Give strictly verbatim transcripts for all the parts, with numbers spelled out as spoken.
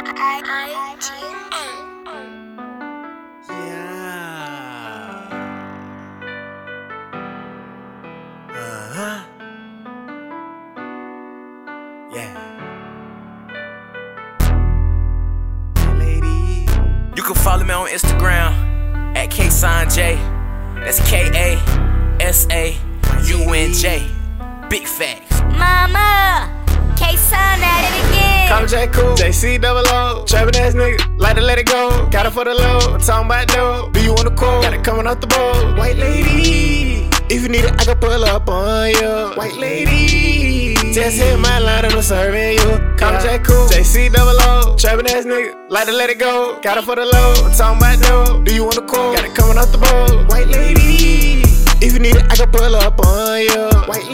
Uh-huh. Yeah. Lady. You can follow me on Instagram at KSaunJ. That's K A S A U N J. Big facts. Mama, KSaun at it again. Call me J. Cool, J C double O. Trappin' ass nigga, like to let it go. Got it for the low, talking about dope. Do you want a quote? Got it coming off the boat. White lady, if you need it, I can pull up on you. White lady, just hit my line and I'm serving you. Call me J. Cool, J C double O. Trappin' ass nigga, like to let it go. Got it for the low, talking about dope. Do you want a quote? Got it coming off the boat. White lady, if you need it, I can pull up on you. White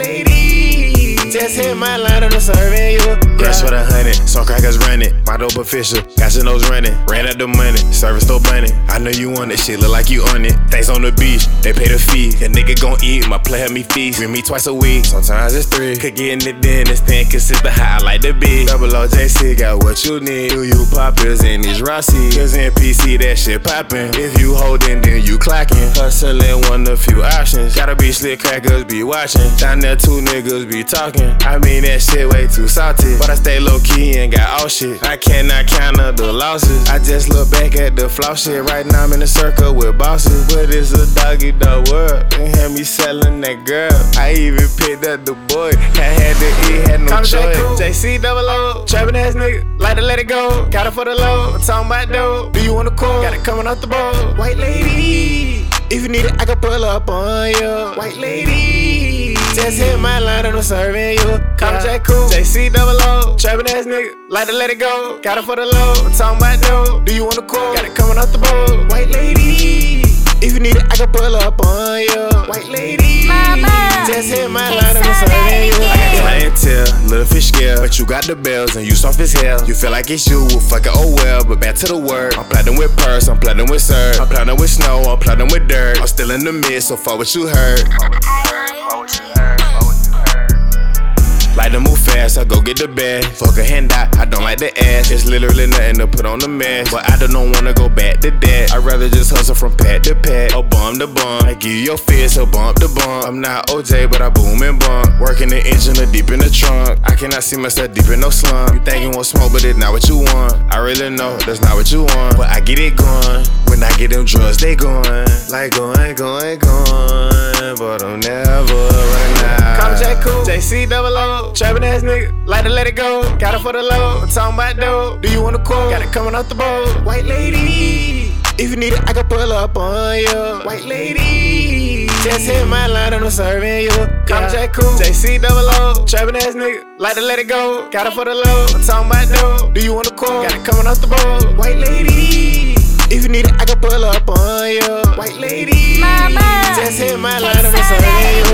lady, just hit my line and I'm serving you. Grass for the honey, some crackers running. My dope official, got your nose running. Ran out the money, service still bunny. I know you want it, shit look like you on it. Things on the beach, they pay the fee. A nigga gon' eat, my play help me feast. With me twice a week, sometimes it's three. Could get in the dentist, ten consistent high, I like the beat. Double O J C got what you need. Do you poppers in these Rossi? Cause in P C that shit poppin'. If you holdin', then you clockin'. Hustlin' one of few options. Gotta be slick, crackers be watchin'. Down there two niggas be talkin'. I mean that shit way too salty. But I stay low key and got all shit. I cannot counter the losses. I just look back at the flaw shit. Right now I'm in a circle with bosses. But it's a doggy dog world. They had me selling that girl. I even picked up the boy. I had to eat, had no Call me choice. J. Cool, J C double O. Trappin' ass nigga, like to let it go. Got it for the low, talking about dope. Do you want a quote? Got it coming off the boat. White lady, if you need it, I can pull up on you. White lady, just hit my line and I'm serving you. Call me J. Cool, J C double O. Trappin' ass nigga, like to let it go. Got it for the low, talking about dope. Do you want a quote? Got it coming off the boat. White lady, if you need it, I can pull up on you. White lady, Mama, just hit my line and I'm serving you. Clientele, little fish scale, but you got the bells and you soft as hell. You feel like it's you, well fuck it, oh well. But back to the word, I'm plotting with purse, I'm plotting with syrup, I'm plotting with snow, I'm plotting with dirt. I'm still in the mid, so far what you heard. Like to move fast, I go get the bag. Fuck a handout, I don't like the ass. It's literally nothing to put on the mask. But I don't wanna go back to that. I'd rather just hustle from pad to pad, or bum to bum. I give you your fist, so bump to bump. I'm not O J, but I boom and bump. Working the engine or deep in the trunk. I cannot see myself deep in no slump. You think you want smoke, but it's not what you want. I really know that's not what you want. But I get it going. When I get them drugs, they going. Like going, going, going. But I'm never running out. Call me J. Cool, J C double O. Trappin' ass nigga, like to let it go. Got it for the low, talking about dope. Do you want a quote? Got it coming off the boat. White lady, if you need it, I can pull up on you. White lady, just hit my line and I'm serving you. Call me J. Cool, J C double O. Trappin' ass nigga, like to let it go. Got it for the low, talking about dope. Do you want a quote? Got it coming off the boat. White lady, if you need it, I can pull up on you. White lady, Mama, just hit my line and I'm serving you.